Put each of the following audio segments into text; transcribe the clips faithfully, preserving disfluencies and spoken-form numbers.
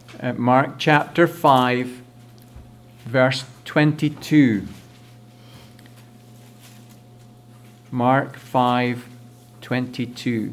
at Mark chapter five, verse twenty-two. Mark five, twenty-two.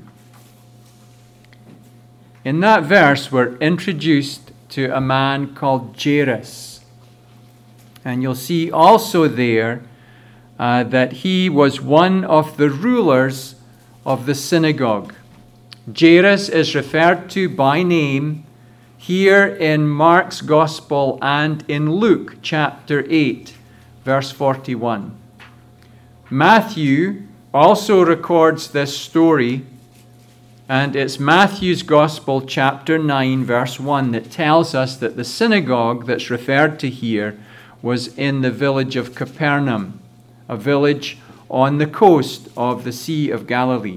In that verse, we're introduced to a man called Jairus. And you'll see also there uh, that he was one of the rulers of the synagogue. Jairus is referred to by name here in Mark's Gospel and in Luke chapter eight, verse forty-one. Matthew also records this story, and it's Matthew's Gospel chapter nine, verse one, that tells us that the synagogue that's referred to here was in the village of Capernaum, a village on the coast of the Sea of Galilee.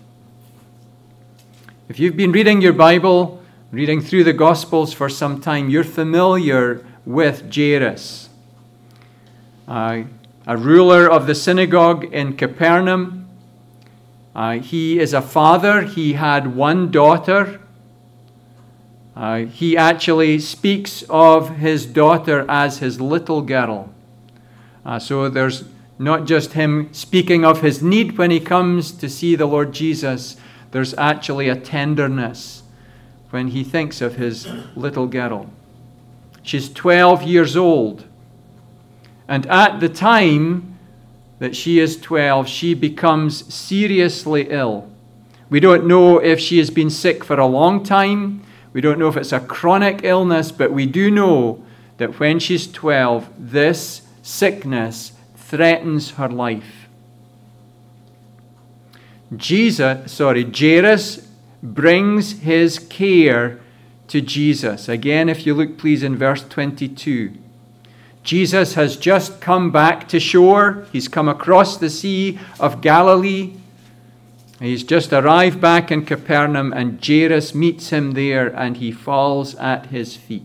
If you've been reading your Bible, reading through the Gospels for some time, you're familiar with Jairus, uh, a ruler of the synagogue in Capernaum. Uh, he is a father. He had one daughter. Uh, he actually speaks of his daughter as his little girl. Uh, so there's not just him speaking of his need when he comes to see the Lord Jesus. There's actually a tenderness when he thinks of his little girl. She's twelve years old. And at the time that she is twelve, she becomes seriously ill. We don't know if she has been sick for a long time. We don't know if it's a chronic illness, but we do know that when she's twelve, this sickness threatens her life. Jesus, sorry, Jairus brings his care to Jesus. Again, if you look please in verse twenty-two. Jesus has just come back to shore. He's come across the Sea of Galilee. He's just arrived back in Capernaum, and Jairus meets him there, and he falls at his feet.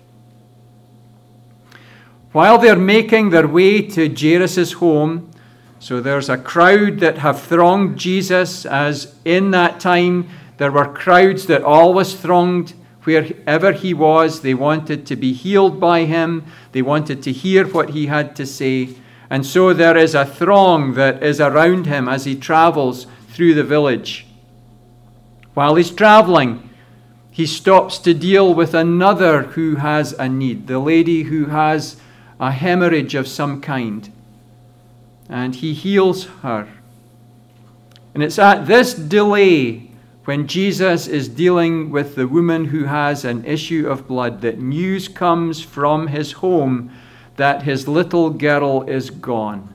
While they're making their way to Jairus' home, so there's a crowd that have thronged Jesus, as in that time there were crowds that always thronged wherever he was. They wanted to be healed by him. They wanted to hear what he had to say. And so there is a throng that is around him as he travels through the village. While he's traveling, he stops to deal with another who has a need, the lady who has a hemorrhage of some kind. And he heals her. And it's at this delay, when Jesus is dealing with the woman who has an issue of blood, that news comes from his home that his little girl is gone.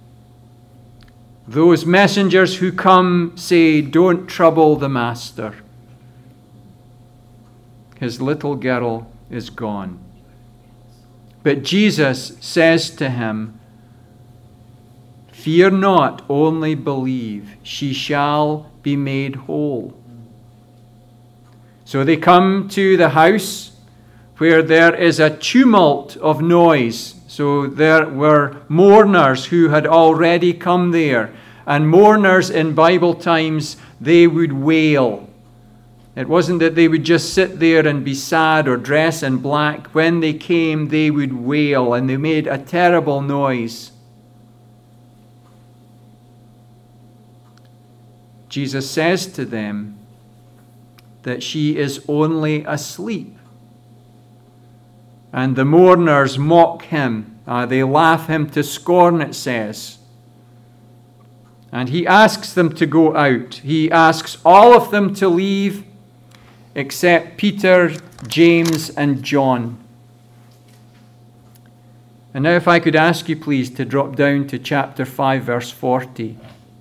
Those messengers who come say, "Don't trouble the master. His little girl is gone." But Jesus says to him, "Fear not, only believe. She shall be made whole." So they come to the house where there is a tumult of noise. So there were mourners who had already come there. And mourners in Bible times, they would wail. It wasn't that they would just sit there and be sad or dress in black. When they came, they would wail, and they made a terrible noise. Jesus says to them that she is only asleep. And the mourners mock him. Uh, they laugh him to scorn, it says. And he asks them to go out. He asks all of them to leave except Peter, James, and John. And now if I could ask you please to drop down to chapter five, verse forty.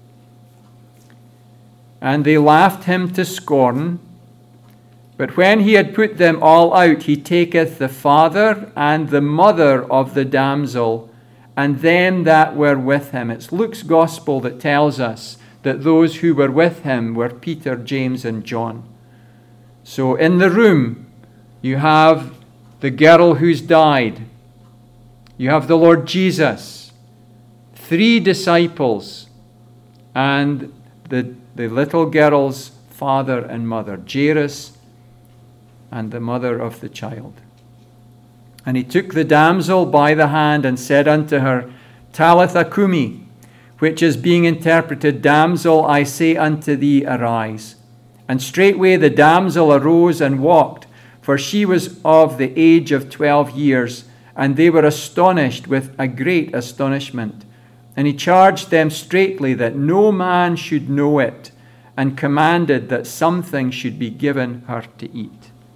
And they laughed him to scorn. But when he had put them all out, he taketh the father and the mother of the damsel, and them that were with him. It's Luke's gospel that tells us that those who were with him were Peter, James, and John. So in the room, you have the girl who's died. You have the Lord Jesus, three disciples, and the, the little girl's father and mother, Jairus and the mother of the child. And he took the damsel by the hand and said unto her, Talitha cumi, which is being interpreted, Damsel, I say unto thee, arise. And straightway the damsel arose and walked, for she was of the age of twelve years, and they were astonished with a great astonishment. And he charged them straitly that no man should know it, and commanded that something should be given her to eat.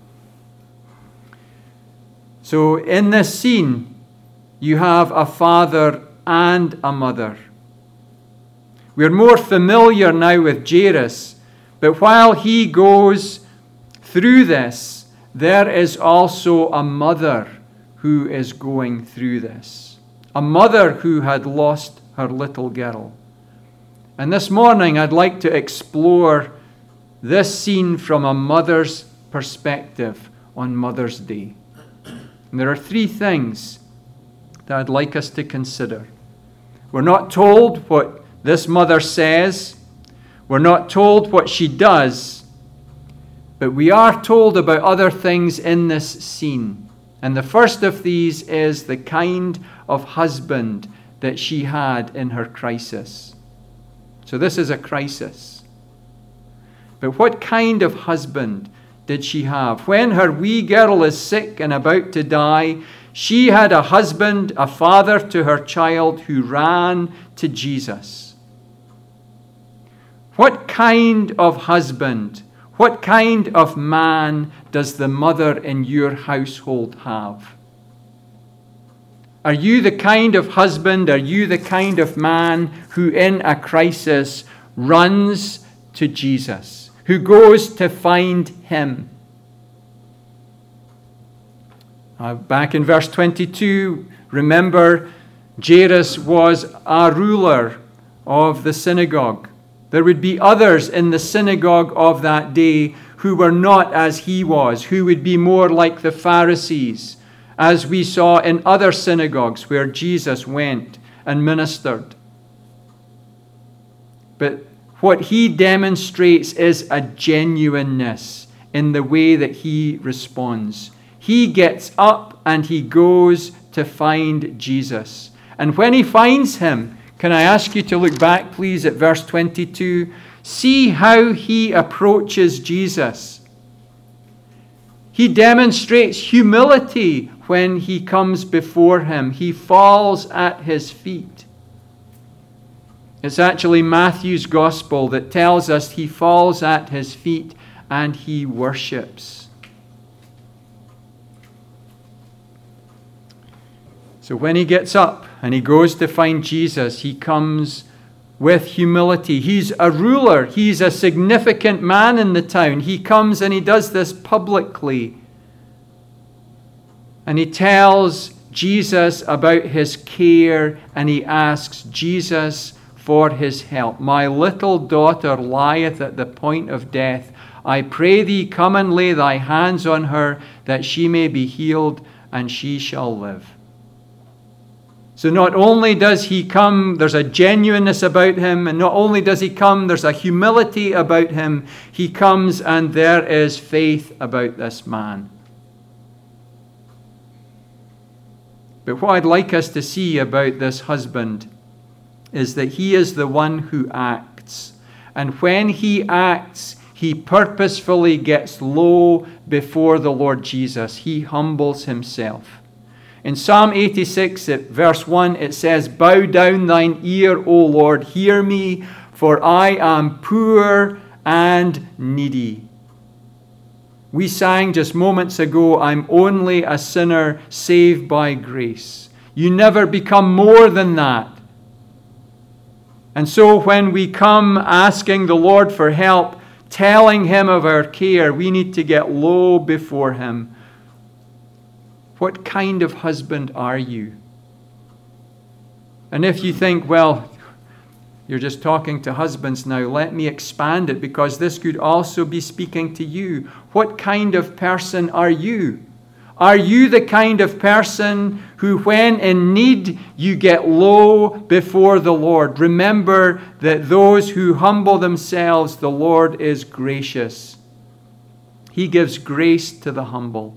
So in this scene, you have a father and a mother. We're more familiar now with Jairus, but while he goes through this, there is also a mother who is going through this. A mother who had lost her little girl. And this morning I'd like to explore this scene from a mother's perspective on Mother's Day. And there are three things that I'd like us to consider. We're not told what this mother says. We're not told what she does. But we are told about other things in this scene. And the first of these is the kind of husband that she had in her crisis. So this is a crisis. But what kind of husband did she have? When her wee girl is sick and about to die, she had a husband, a father to her child who ran to Jesus. What kind of husband, what kind of man does the mother in your household have? Are you the kind of husband, are you the kind of man who in a crisis runs to Jesus, who goes to find him? Uh, back in verse twenty-two, remember, Jairus was a ruler of the synagogue. There would be others in the synagogue of that day who were not as he was, who would be more like the Pharisees, as we saw in other synagogues where Jesus went and ministered. But what he demonstrates is a genuineness in the way that he responds. He gets up and he goes to find Jesus. And when he finds him, can I ask you to look back, please, at verse twenty-two? See how he approaches Jesus. He demonstrates humility when he comes before him. He falls at his feet. It's actually Matthew's gospel that tells us he falls at his feet and he worships. So when he gets up and he goes to find Jesus, he comes with humility. He's a ruler. He's a significant man in the town. He comes and he does this publicly. And he tells Jesus about his care and he asks Jesus for his help. My little daughter lieth at the point of death. I pray thee, come and lay thy hands on her, that she may be healed and she shall live. So not only does he come, there's a genuineness about him, and not only does he come, there's a humility about him. He comes and there is faith about this man. But what I'd like us to see about this husband is that he is the one who acts. And when he acts, he purposefully gets low before the Lord Jesus. He humbles himself. In Psalm eighty-six, at verse one, it says, Bow down thine ear, O Lord, hear me, for I am poor and needy. We sang just moments ago, I'm only a sinner saved by grace. You never become more than that. And so when we come asking the Lord for help, telling him of our care, we need to get low before him. What kind of husband are you? And if you think, well, you're just talking to husbands now, let me expand it, because this could also be speaking to you. What kind of person are you? Are you the kind of person who, when in need, you get low before the Lord? Remember that those who humble themselves, the Lord is gracious. He gives grace to the humble.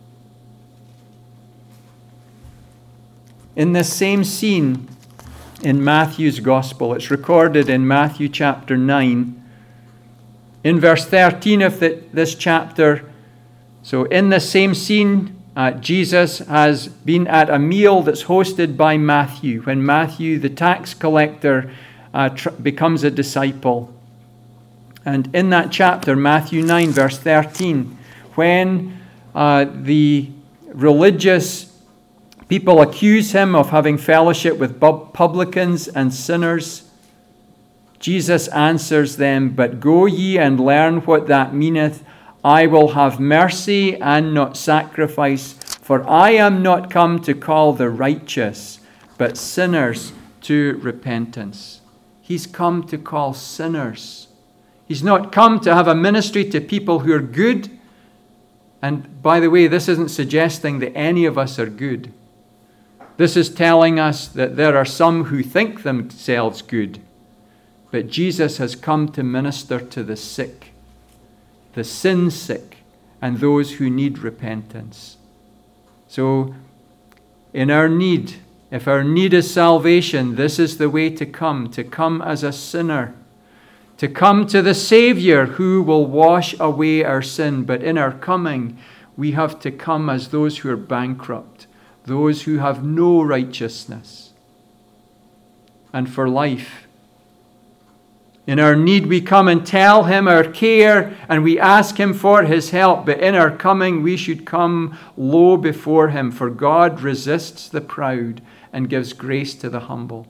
In this same scene in Matthew's Gospel, it's recorded in Matthew chapter nine, in verse thirteen of the, this chapter. So in the same scene, uh, Jesus has been at a meal that's hosted by Matthew, when Matthew, the tax collector, uh, tr- becomes a disciple. And in that chapter, Matthew nine, verse thirteen, when uh, the religious people accuse him of having fellowship with publicans and sinners, Jesus answers them, "But go ye and learn what that meaneth. I will have mercy and not sacrifice, for I am not come to call the righteous, but sinners to repentance." He's come to call sinners. He's not come to have a ministry to people who are good. And by the way, this isn't suggesting that any of us are good. This is telling us that there are some who think themselves good. But Jesus has come to minister to the sick, the sin sick, and those who need repentance. So, in our need, if our need is salvation, this is the way to come, to come as a sinner, to come to the Savior who will wash away our sin. But in our coming, we have to come as those who are bankrupt, those who have no righteousness. And for life, in our need, we come and tell him our care, and we ask him for his help. But in our coming, we should come low before him, for God resists the proud and gives grace to the humble.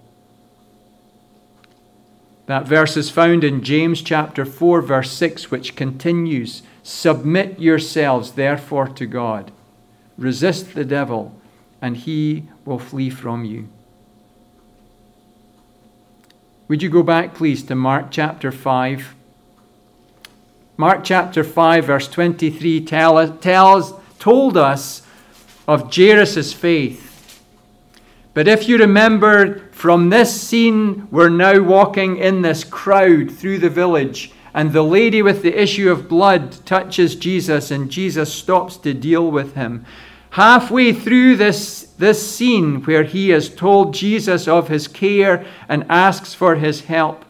That verse is found in James chapter four, verse six, which continues, "Submit yourselves, therefore, to God. Resist the devil, and he will flee from you." Would you go back, please, to Mark chapter five? Mark chapter five, verse twenty-three tell, tells, told us of Jairus' faith. But if you remember, from this scene, we're now walking in this crowd through the village, and the lady with the issue of blood touches Jesus, and Jesus stops to deal with him. Halfway through this, this scene where he has told Jesus of his care and asks for his help,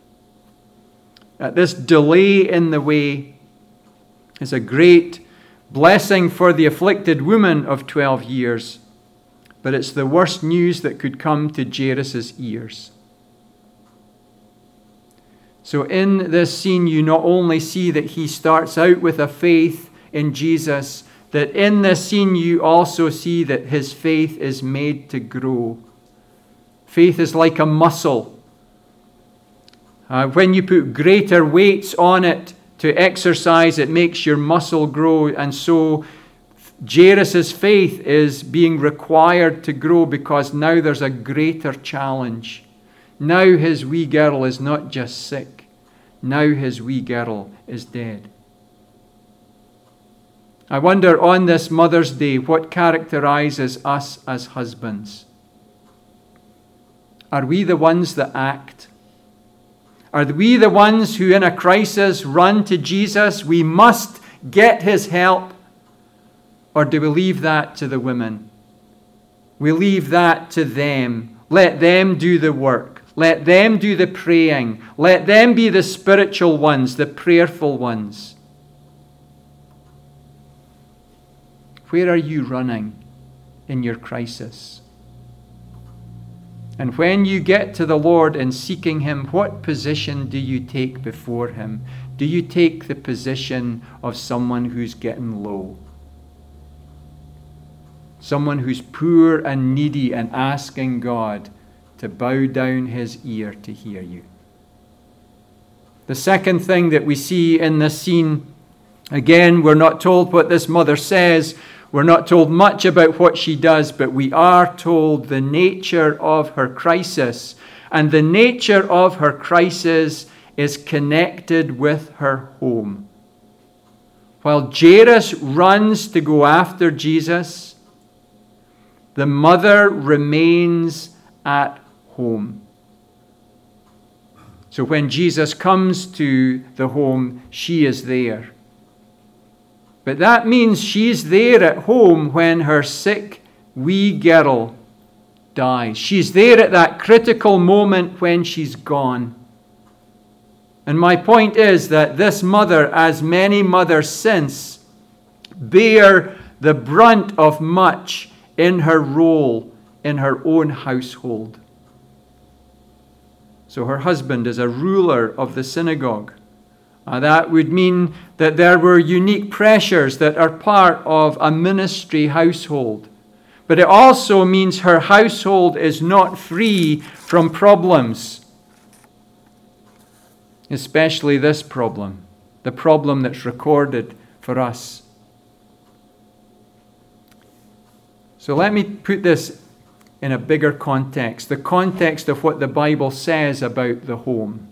this delay in the way is a great blessing for the afflicted woman of twelve years, but it's the worst news that could come to Jairus' ears. So in this scene, you not only see that he starts out with a faith in Jesus, that in this scene you also see that his faith is made to grow. Faith is like a muscle. Uh, when you put greater weights on it to exercise, it makes your muscle grow. And so Jairus' faith is being required to grow because now there's a greater challenge. Now his wee girl is not just sick. Now his wee girl is dead. I wonder on this Mother's Day, what characterizes us as husbands? Are we the ones that act? Are we the ones who in a crisis run to Jesus? We must get his help. Or do we leave that to the women? We leave that to them. Let them do the work. Let them do the praying. Let them be the spiritual ones, the prayerful ones. Where are you running in your crisis? And when you get to the Lord and seeking him, what position do you take before him? Do you take the position of someone who's getting low? Someone who's poor and needy and asking God to bow down his ear to hear you. The second thing that we see in this scene, again, we're not told what this mother says. We're not told much about what she does, but we are told the nature of her crisis. And the nature of her crisis is connected with her home. While Jairus runs to go after Jesus, the mother remains at home. So when Jesus comes to the home, she is there. But that means she's there at home when her sick wee girl dies. She's there at that critical moment when she's gone. And my point is that this mother, as many mothers since, bear the brunt of much in her role in her own household. So her husband is a ruler of the synagogue. Uh, that would mean that there were unique pressures that are part of a ministry household. But it also means her household is not free from problems. Especially this problem, the problem that's recorded for us. So let me put this in a bigger context, the context of what the Bible says about the home.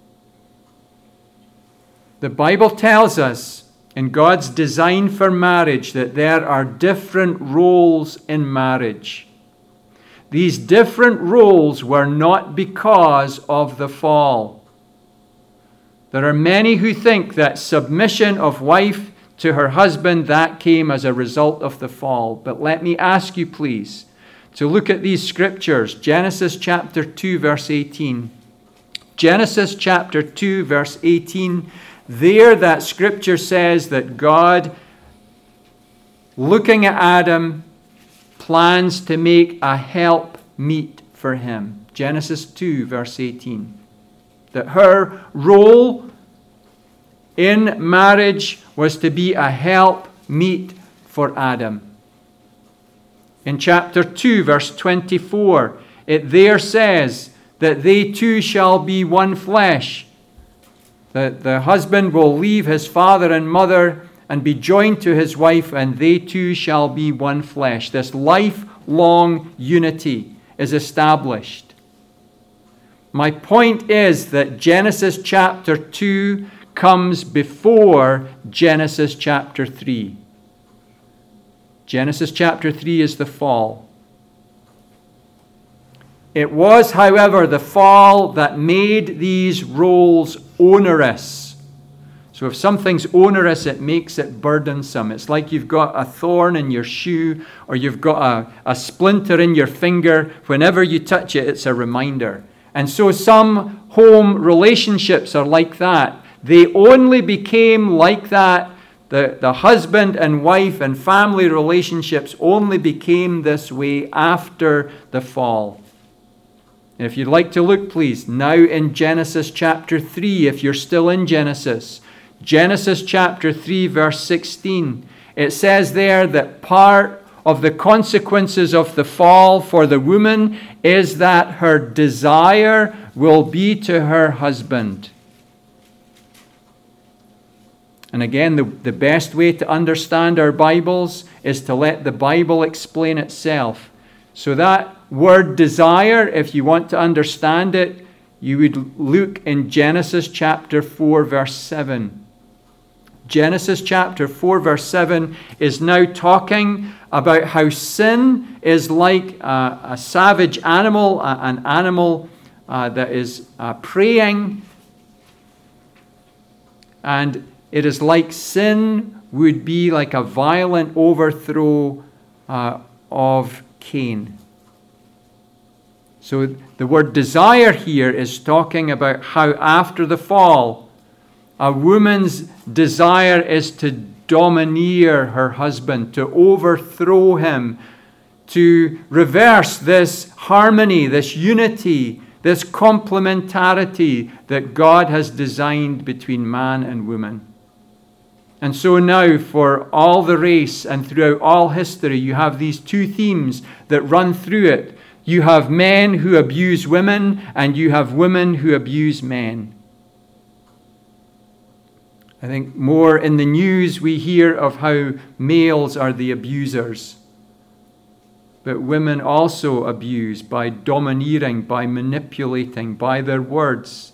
The Bible tells us in God's design for marriage that there are different roles in marriage. These different roles were not because of the fall. There are many who think that submission of wife to her husband, that came as a result of the fall. But let me ask you, please, to look at these scriptures. Genesis chapter two, verse eighteen. Genesis chapter two, verse eighteen. There, that scripture says that God, looking at Adam, plans to make a help meet for him. Genesis two, verse eighteen. That her role in marriage was to be a help meet for Adam. In chapter two, verse twenty-four, it there says that they two shall be one flesh. That the husband will leave his father and mother and be joined to his wife, and they two shall be one flesh. This lifelong unity is established. My point is that Genesis chapter two comes before Genesis chapter three. Genesis chapter three is the fall. It was, however, the fall that made these roles onerous. So if something's onerous, it makes it burdensome. It's like you've got a thorn in your shoe, or you've got a, a splinter in your finger. Whenever you touch it, it's a reminder. And so some home relationships are like that. They only became like that. The, the husband and wife and family relationships only became this way after the fall. If you'd like to look, please, now in Genesis chapter three, if you're still in Genesis. Genesis chapter three, verse sixteen. It says there that part of the consequences of the fall for the woman is that her desire will be to her husband. And again, the, the best way to understand our Bibles is to let the Bible explain itself. So that word desire, if you want to understand it, you would look in Genesis chapter four, verse seven. Genesis chapter four, verse seven is now talking about how sin is like a, a savage animal, a, an animal uh, that is uh, preying. And it is like sin would be like a violent overthrow uh, of Cain. So the word desire here is talking about how after the fall, a woman's desire is to domineer her husband, to overthrow him, to reverse this harmony, this unity, this complementarity that God has designed between man and woman. And so now, for all the race and throughout all history, you have these two themes that run through it. You have men who abuse women, and you have women who abuse men. I think more in the news we hear of how males are the abusers. But women also abuse by domineering, by manipulating, by their words.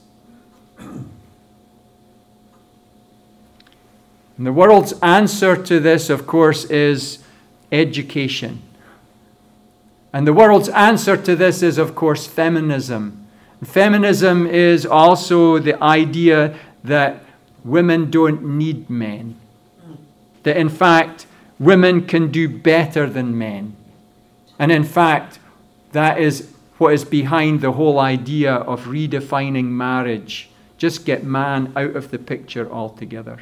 And the world's answer to this, of course, is education. And the world's answer to this is, of course, feminism. Feminism is also the idea that women don't need men. that in fact women can do better than men. And in fact, that is what is behind the whole idea of redefining marriage. Just get man out of the picture altogether.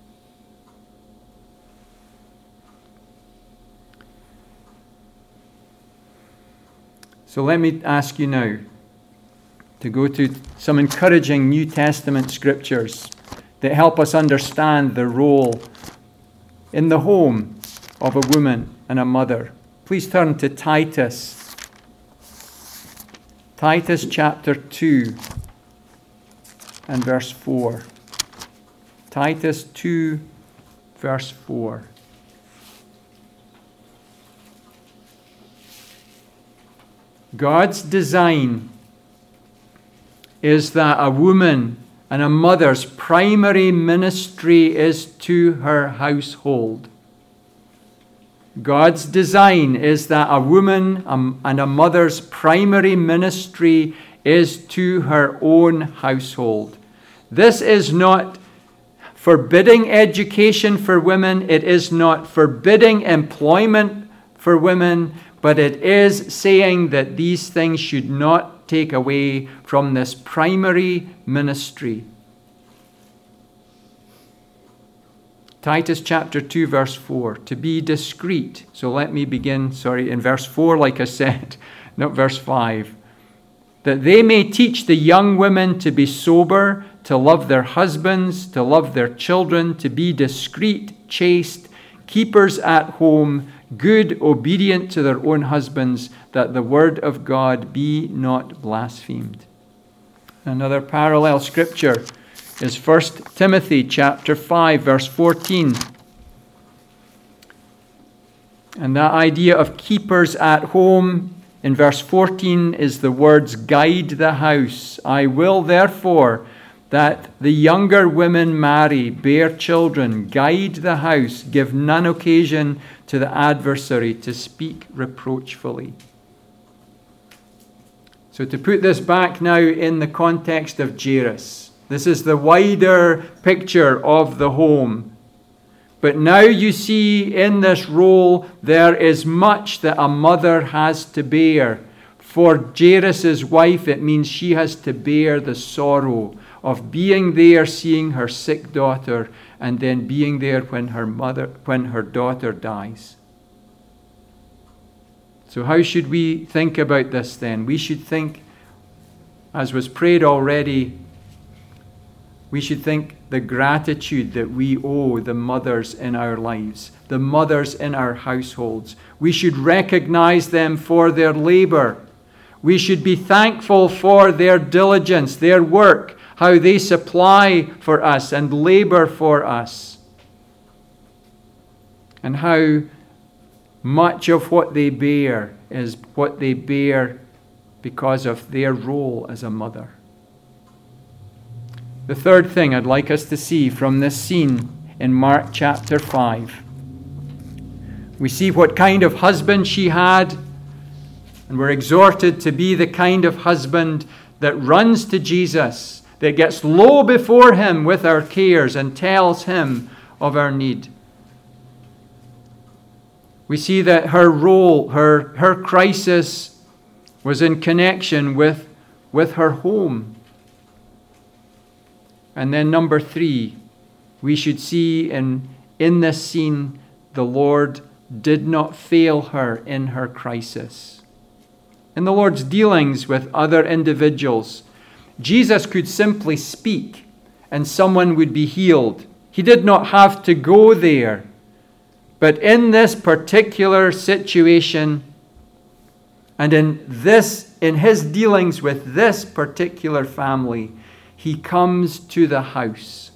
So let me ask you now to go to some encouraging New Testament scriptures that help us understand the role in the home of a woman and a mother. Please turn to Titus. Titus chapter two and verse four. Titus two, verse four. God's design is that a woman and a mother's primary ministry is to her household. God's design is that a woman and a mother's primary ministry is to her own household. This is not forbidding education for women. It is not forbidding employment for women. But it is saying that these things should not take away from this primary ministry. Titus chapter two, verse four, to be discreet. So let me begin, sorry, in verse four, like I said, not verse five. That they may teach the young women to be sober, to love their husbands, to love their children, to be discreet, chaste, keepers at home, good, obedient to their own husbands, that the word of God be not blasphemed. Another parallel scripture is First Timothy chapter five, verse fourteen. And that idea of keepers at home in verse fourteen is the words, guide the house. I will therefore that the younger women marry, bear children, guide the house, give none occasion to the adversary to speak reproachfully. So to put this back now in the context of Jairus, this is the wider picture of the home. But now you see in this role there is much that a mother has to bear. For Jairus' wife, it means she has to bear the sorrow of being there, seeing her sick daughter, and then being there when her mother, when her daughter dies. So how should we think about this then? We should think, as was prayed already, we should think the gratitude that we owe the mothers in our lives, the mothers in our households. We should recognize them for their labor. We should be thankful for their diligence, their work, how they supply for us and labor for us, and how much of what they bear is what they bear because of their role as a mother. The third thing I'd like us to see from this scene in Mark chapter five, we see what kind of husband she had, and we're exhorted to be the kind of husband that runs to Jesus, that gets low before him with our cares and tells him of our need. We see that her role, her, her crisis was in connection with, with her home. And then number three, we should see in, in this scene, the Lord did not fail her in her crisis. In the Lord's dealings with other individuals, Jesus could simply speak and someone would be healed. He did not have to go there. But in this particular situation, and in this, in his dealings with this particular family, he comes to the house.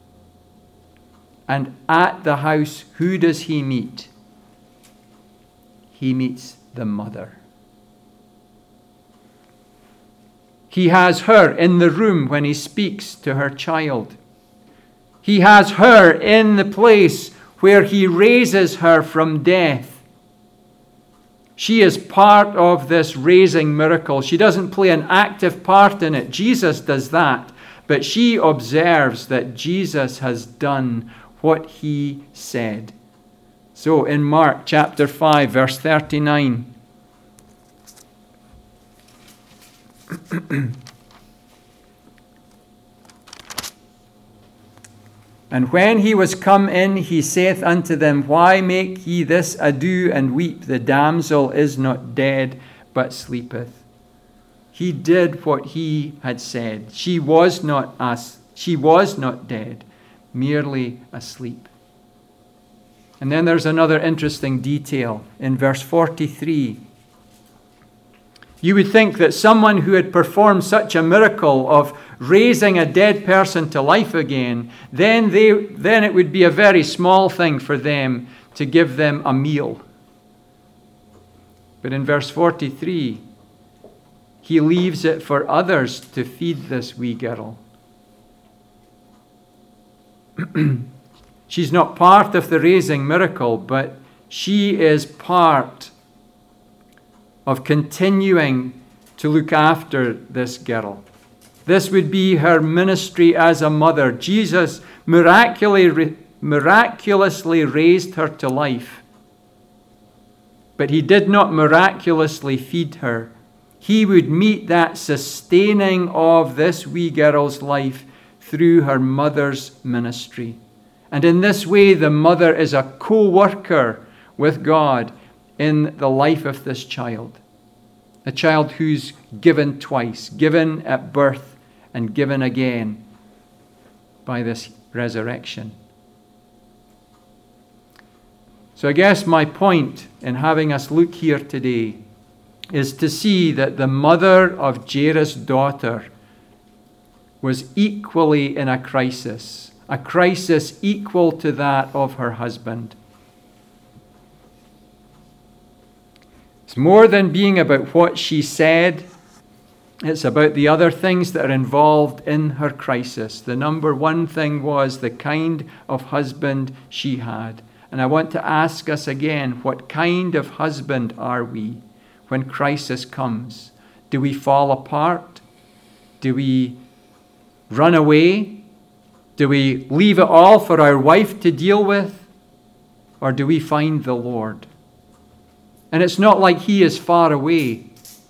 And at the house, who does he meet? He meets the mother. He has her in the room when he speaks to her child. He has her in the place where he raises her from death. She is part of this raising miracle. She doesn't play an active part in it. Jesus does that. But she observes that Jesus has done what he said. So in Mark chapter five, verse thirty-nine, and when he was come in, he saith unto them, Why make ye this ado and weep? The damsel is not dead, but sleepeth. He did what he had said. She was not us. She was not dead, merely asleep. And then there's another interesting detail in verse forty-three. You would think that someone who had performed such a miracle of raising a dead person to life again, then they then it would be a very small thing for them to give them a meal. But in verse forty-three, he leaves it for others to feed this wee girl. She's not part of the raising miracle, but she is part of continuing to look after this girl. This would be her ministry as a mother. Jesus miraculously, miraculously raised her to life, but he did not miraculously feed her. He would meet that sustaining of this wee girl's life through her mother's ministry. And in this way, the mother is a co-worker with God in the life of this child. A child who's given twice, given at birth and given again by this resurrection. So I guess my point in having us look here today is to see that the mother of Jairus' daughter was equally in a crisis, a crisis equal to that of her husband. It's more than being about what she said. It's about the other things that are involved in her crisis. The number one thing was the kind of husband she had. And I want to ask us again, what kind of husband are we when crisis comes? Do we fall apart? Do we run away? Do we leave it all for our wife to deal with? Or do we find the Lord? And it's not like he is far away.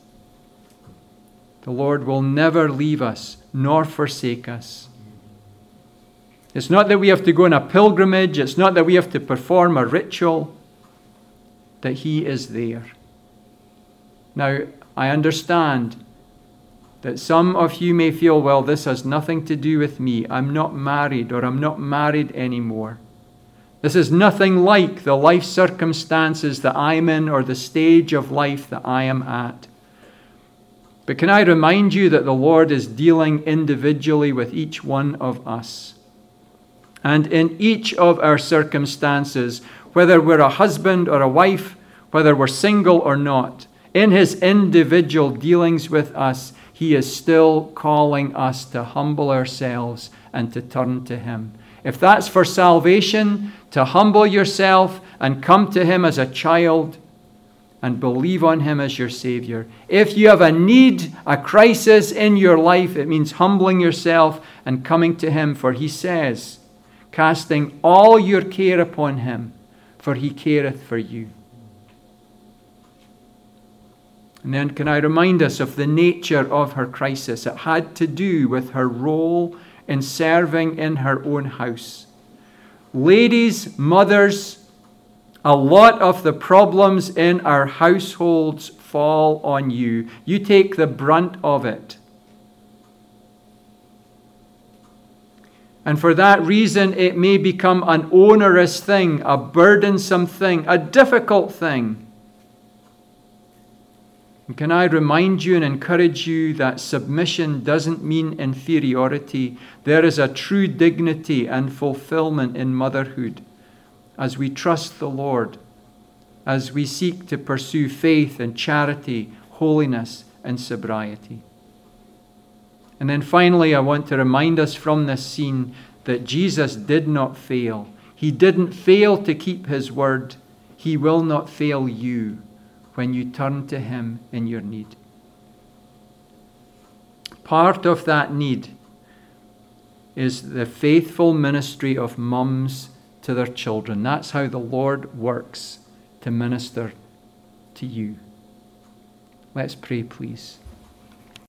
The Lord will never leave us nor forsake us. It's not that we have to go on a pilgrimage. It's not that we have to perform a ritual. That he is there. Now, I understand that some of you may feel, well, this has nothing to do with me. I'm not married, or I'm not married anymore. This is nothing like the life circumstances that I'm in or the stage of life that I am at. But can I remind you that the Lord is dealing individually with each one of us? And in each of our circumstances, whether we're a husband or a wife, whether we're single or not, in his individual dealings with us, he is still calling us to humble ourselves and to turn to him. If that's for salvation, to humble yourself and come to him as a child and believe on him as your Savior. If you have a need, a crisis in your life, it means humbling yourself and coming to him, for he says, casting all your care upon him, for he careth for you. And then can I remind us of the nature of her crisis? It had to do with her role in serving in her own house. Ladies, mothers, a lot of the problems in our households fall on you. You take the brunt of it. And for that reason, it may become an onerous thing, a burdensome thing, a difficult thing. And can I remind you and encourage you that submission doesn't mean inferiority. There is a true dignity and fulfillment in motherhood as we trust the Lord, as we seek to pursue faith and charity, holiness and sobriety. And then finally, I want to remind us from this scene that Jesus did not fail. He didn't fail to keep his word. He will not fail you when you turn to him in your need. Part of that need is the faithful ministry of mums to their children. That's how the Lord works to minister to you. Let's pray, please.